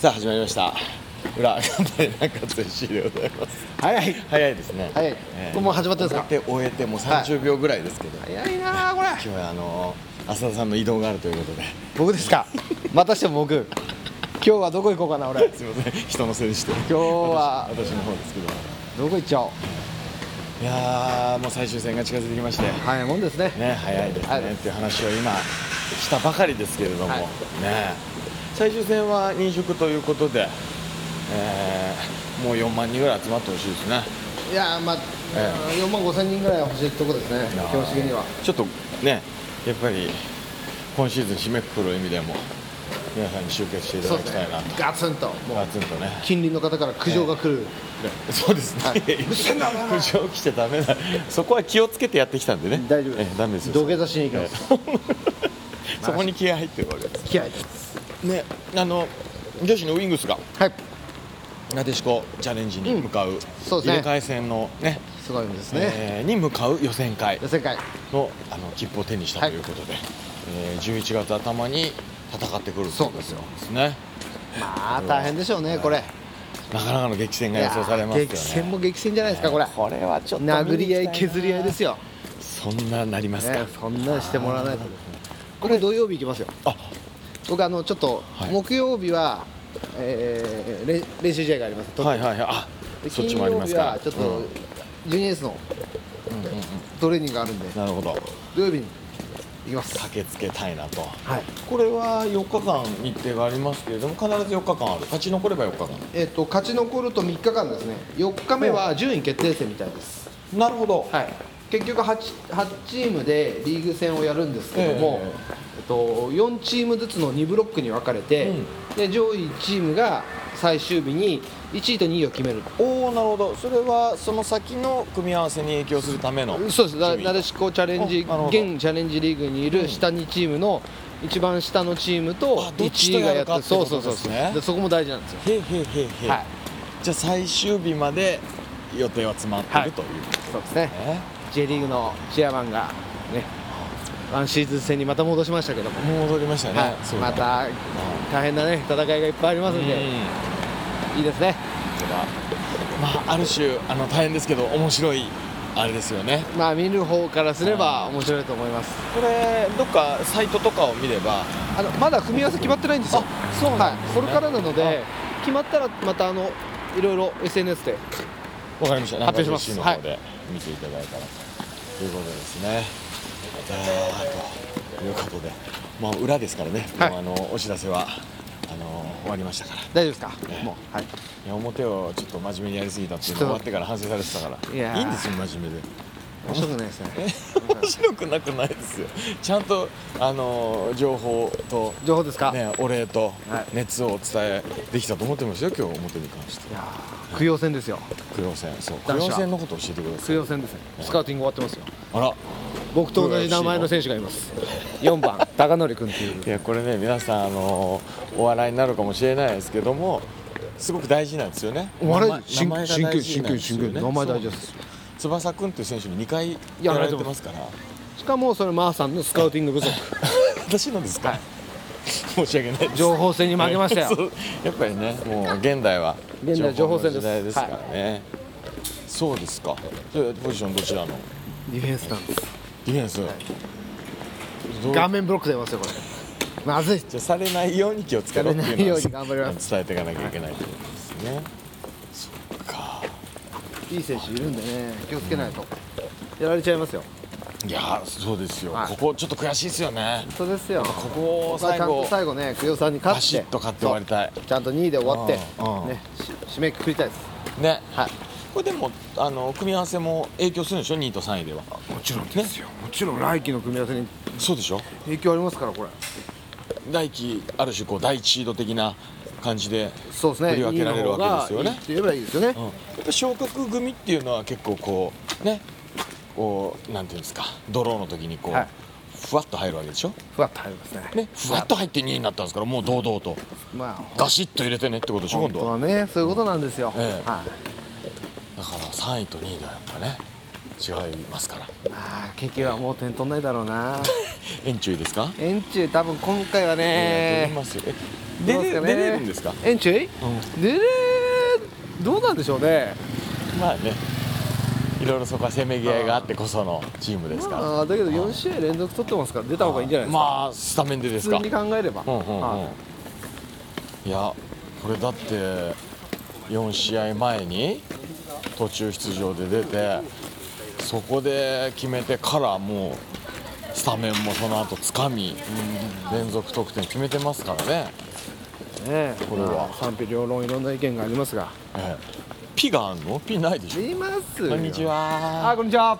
さあ始まりました裏頑張れ中津石でございます。早いですね。 早い、もう始まってるんですか。 終えてもう30秒ぐらいですけど、 早いなこれ。 今日は浅田さんの移動があるということで。 僕ですか。またしても僕今日はどこ行こうかな俺。 すいません、人のせいにして今日は私の方ですけど、 どこ行っちゃおう。 いやーもう最終戦が近づいてきまして、 早いもんですね。 早いですねっていう話を今したばかりですけれども、最終戦は飲食ということで、もう4万人ぐらい集まってほしいですね。 いやまあ、4万5千人ぐらいは欲しいところですね。基本的にはちょっとね、やっぱり今シーズン締めくくる意味でも皆さんに集結していただきたいなと。 ガツンとガツンとね、 近隣の方から苦情が来る。 そうですね、苦情来ちゃダメだ。そこは気をつけてやってきたんでね。 大丈夫です。 ダメですよ。 土下座しに行きます。 そこに気合入ってるわけです。 気合ですね。女子のウイングスがなでしこチャレンジに向かう入れ替え戦のね、 すごいですね、 に向かう予選会の切符を手にしたということで、11月頭に戦ってくるということですね。 まあ大変でしょうねこれ。 なかなかの激戦が予想されますよね。 激戦も激戦じゃないですかこれ。 これはちょっと殴り合い削り合いですよ。 そんななりますか。 そんなしてもらわないと。これ土曜日行きますよ。僕ちょっと木曜日は練習試合があります。 そっちもありますか。 金曜日はちょっとジュニアエースのトレーニングがあるんで、 なるほど、 土曜日に行きます。 駆けつけたいなと。これは4日間日程がありますけれども、必ず4日間ある。勝ち残れば4日間。 勝ち残ると3日間ですね。4日目は順位決定戦みたいです。 なるほど。 結局 8チームでリーグ戦をやるんですけども、4チームずつの2ブロックに分かれて、で上位チームが最終日に1位と2位を決める。 おお、なるほど。それはその先の組み合わせに影響するための。 そうです。なでしこチャレンジ現チャレンジリーグにいる下2チームの一番下のチームと1位がやって、そうでそこも大事なんですよ。じゃあ最終日まで予定は詰まってるという。 そうですね。J リーグのチェアマンがね、ワンシーズン戦にまた戻しましたけども。 戻りましたね。 また大変なね戦いがいっぱいありますんで、いいですね。 ある種大変ですけど面白いあれですよね。 見る方からすれば面白いと思います。 これどっかサイトとかを見ればまだ組み合わせ決まってないんですよ。 そうなんですね。 これからなので決まったらまたいろいろ SNS でわかりました。 発表します。 の方で見ていただいたらということですね。ということで、裏ですからね。もうお知らせは終わりましたから。 大丈夫ですか。もう表をちょっと真面目にやりすぎたっていうの終わってから反省されてたから。いいんですよ、真面目で。 面白くないですね。 面白くなくないですよ。ちゃんと情報ですか。 お礼と熱をお伝えできたと思ってますよ、今日表に関して。 供養戦ですよ。 供養戦、そう。供養戦のことを教えてください。 供養戦ですね。スカウティング終わってますよ。 あら。 僕と同じ名前の選手がいます。4番高則君っていう。 いやこれね、皆さんお笑いになるかもしれないですけども、すごく大事なんですよね。 お笑い真剣名前大事です。 翼君っていう選手に2回やられてますから。 しかもそれマーさんのスカウティング不足。 私のですか。申し訳ないです。 情報戦に負けましたよ。 やっぱりね、もう現代は情報戦時代ですからね。そうですか。ポジションどちらの？ ディフェンスなんです。 ディフェンス。 顔面ブロック出ますよこれ。まずい。 じゃされないように気をつけろっていうのを頑張ります。 伝えていかなきゃいけないということですね。そっか。 いい選手いるんでね、気をつけないとやられちゃいますよ。 いやそうですよ。ここちょっと悔しいですよね。 本当ですよ。 ここ最後ね、久代さんに勝ってバシッと勝って終わりたい。 ちゃんと2位で終わってね、締めくくりたいですね。これでも組み合わせも影響するんでしょ、2位と3位では。 もちろんですよ。もちろん来季の組み合わせにそうでしょ。 影響ありますからこれ。 来季ある種第一シード的な感じで振り分けられるわけですよね。 って言えばいいですよね。 やっぱ昇格組っていうのは結構こうね、こうなんていうんですか、ドローの時にこうふわっと入るわけでしょ。 ふわっと入りますね。 ふわっと入って2位になったんですから、もう堂々とガシッと入れてねってことでしょ。今度はね、そういうことなんですよ。 だから3位と2位ではやっぱね違いますから。 ケキはもう点取んないだろうな。 円中ですか？ 円中多分今回はね、 出れるんですか？ 円中、どうなんでしょうね。 まあね、いろいろそこはせめぎ合いがあってこそのチームですから。 だけど4試合連続取ってますから出た方がいいんじゃないですか。 まあスタメンでですか？ 普通に考えれば。 いや、これだって4試合前に途中出場で出て、そこで決めてからもうスタメンもその後つかみ、連続得点決めてますからね。これは賛否両論いろんな意見がありますが、 ピがあるの？ピないでしょ？ いますよ。 こんにちは。 こんにちは。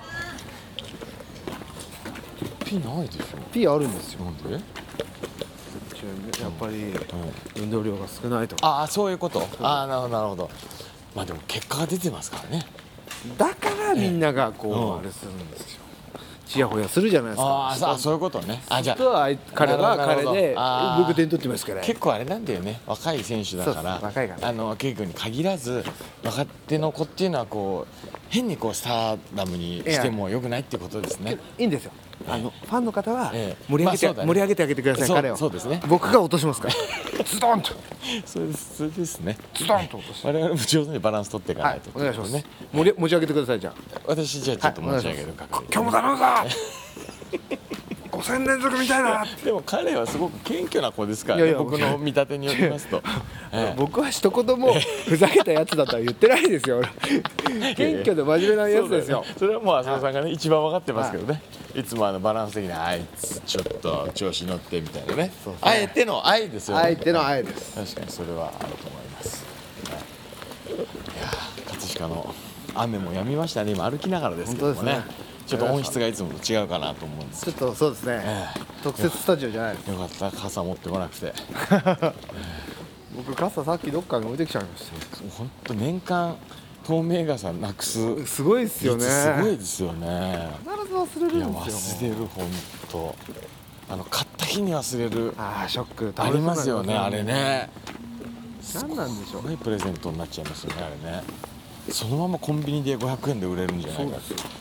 ピないでしょ？ ピあるんですよ。 なんで？ やっぱり運動量が少ないと。 そういうこと。なるほどなるほど。まあでも結果が出てますからね。 だからみんながこうあれするんですよ。ちやほやするじゃないですか。 そういうことね。じゃあ彼は彼で僕点取ってますから。 結構あれなんだよね。若い選手だから。 若いからケイ君に限らず若手の子っていうのはこう変にこうスターダムにしても良くないっていうことですね。 いいんですよ。ファンの方は盛り上げてあげてください。彼を。 そうですね。 僕が落としますから。ズドンと。 そうですね。 ズドンと落とす。 我々も上手にバランス取っていかないと。 お願いしますね。持ち上げてください。じゃあ私じゃあちょっと持ち上げる今日も頼むぞ。5戦連続みたいな。 でも彼はすごく謙虚な子ですからね。僕の見立てによりますと。 僕は一言もふざけたやつだとは言ってないですよ。謙虚で真面目なやつですよ。 それはもう浅田さんがね一番分かってますけどね。いつもバランス的にあいつちょっと調子乗ってみたいなね。あえての愛ですよね。 あえての愛です。 確かにそれはあると思います。いや葛飾の雨も止みましたね。今歩きながらですけどもね。ちょっと音質がいつもと違うかなと思うんですけど。 ちょっとそうですね。特設スタジオじゃないです。 よかった傘持ってこなくて。 僕傘さっきどっかに置いてきちゃいました。 本当年間透明傘なくす。 すごいですよね。 すごいですよね。 必ず忘れるんですよ。 忘れる本当。買った日に忘れる。 ショック。 ありますよねあれね。 何なんでしょう。 すごいプレゼントになっちゃいますよねあれね。そのままコンビニで500円で売れるんじゃないか。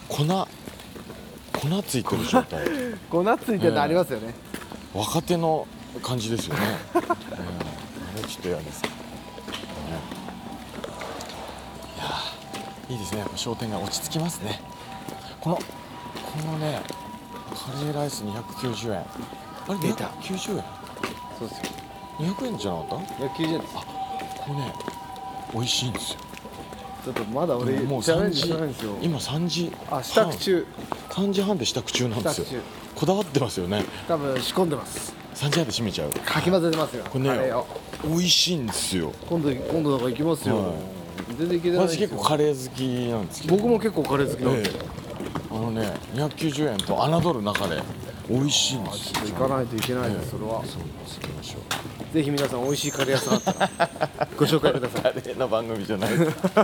粉ついてる状態。 粉ついてるのありますよね。 若手の感じですよね。あれちょっと嫌です。いいですね。やっぱ商店街落ち着きますね。このねカレーライス290円。あれ出た。 290円。 そうですよ。 200円じゃなかった？ 290円です。 これね美味しいんですよ。 ちょっとまだ俺もうチャレンジ 3時してないんですよ。 今3時支度中。 3時半で支度中なんですよ。こだわってますよね。 多分仕込んでます。 3時半で閉めちゃう。 かき混ぜてますよ。 これね美味しいんですよ。 今度だから行きますよ。全然行けない。 私結構カレー好きなんですけど。 僕も結構カレー好きなんですよ。 290円と侮る中で美味しいんですよ。 行かないといけないです。それは。 そう行きましょう。 ぜひ皆さん美味しいカレー屋さんあったらご紹介ください。 カレーの番組じゃない。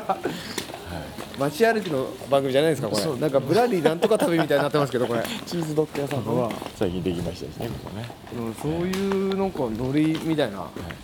街歩きの番組じゃないですかこれ。なんかブラディなんとか旅みたいになってますけどこれ。 チーズドッグ屋さんが最近できましたしねここね。 そういうなんかノリみたいな。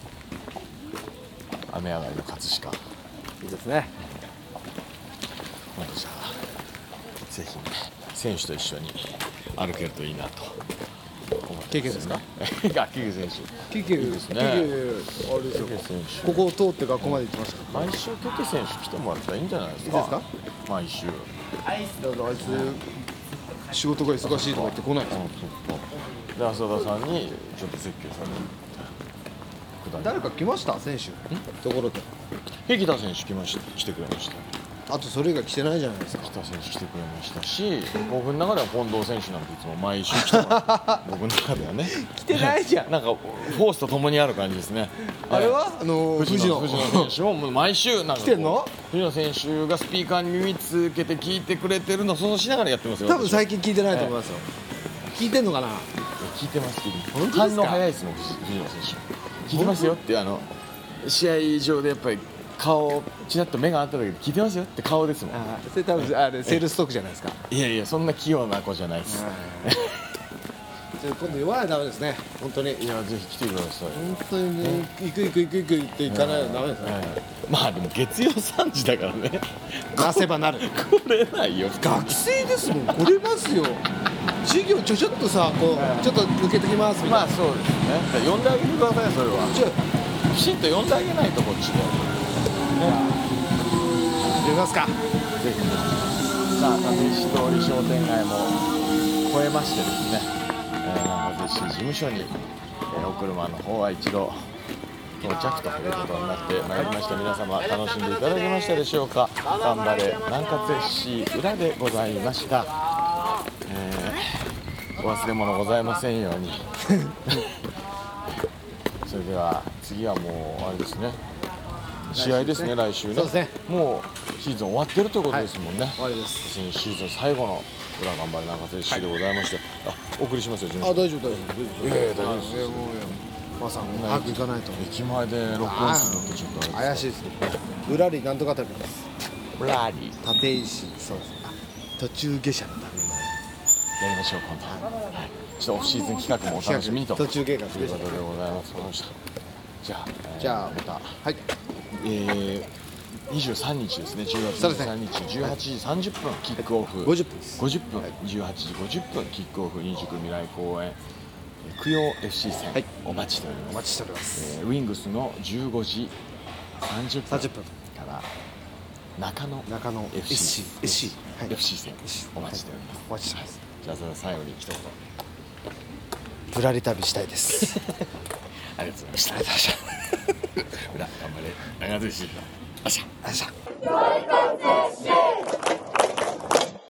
雨上がりの葛飾。 いいですね。 またじゃあぜひね選手と一緒に歩けるといいなと。 ケケですか？ ケケ選手。 ケケですね。あれですよ。ここを通って学校まで行ってました。 毎週ケケ選手来てもらったらいいんじゃないですか。いいですか？毎週。 だからあいつ仕事が忙しいとか言ってこないですよ。 で浅田さんにちょっと説教される。 誰か来ました選手？ところで。 日田選手来てくれました。 あとそれが来てないじゃないですか。 北選手来てくれましたし、僕の中では近藤選手なんていつも毎週来てもらって僕の中ではね来てないじゃん。 なんかフォースと共にある感じですね。 あれは藤野選手も毎週なんか来てんの？ 藤野選手がスピーカーに耳つけて聞いてくれてるのを想像しながらやってますよ。 多分最近聞いてないと思いますよ。聞いてんのかな？ 聞いてます。 本当ですか？ 反応早いですもん藤野選手。聞いてますよって試合上でやっぱり顔ちらっと目が合った時に聞いてますよって顔ですもん。 それ多分あれセールストークじゃないですか。 いやいやそんな器用な子じゃないです。 今度弱いダメですね本当に。 いやぜひ来てください。 本当にね、行くって行かないとダメですね。 まあでも月曜3時だからね。 出せばなる。 来れないよ。 学生ですもん、来れますよ。授業ちょっとさ、こうちょっと抜けてきますみたいな。 まあそうですね。呼んであげてくださいそれは。きちんと呼んであげないとこっちで。 行きますか。 ぜひ。さあ立石通り商店街も越えましてですね、立石事務所に、お車の方は一度到着ということになってまいりました。皆様楽しんでいただけましたでしょうか。頑張れ南葛 FC 裏でございました。お忘れ物ございませんようにそれでは次はもうあれですね、試合ですね、来週ね。 そうですね。 もうシーズン終わってるということですもんね。 終わりです。 シーズン最後の裏頑張れ南葛 FC でございまして、お送りしますよ。 あ、大丈夫大丈夫。 大丈夫です。 まさん早く行かないと。 駅前で録音するのってちょっと怪しいですね。裏になんとか旅です。 ラリー立石、そうです。途中下車の旅。 やりましょう今度。はい。ちょっとオフシーズン企画もお楽しみにと。 途中経過ということでございます。じゃあまたはい 23日ですね。10月23日18時30分キックオフ。 50分です。 50分18時50分キックオフ新宿未来公園供養 FC 戦お待ちしております。 お待ちしております。 ウィングスの15時30分 30分から中野 FC FC 戦お待ちしております。 お待ちしてます。 じゃあそれ最後に一言。 ぶらり旅したいです。 ありがとうございました。ありがとうございました。裏頑張れ長寿司。あっしゃ。 ありがとうございました。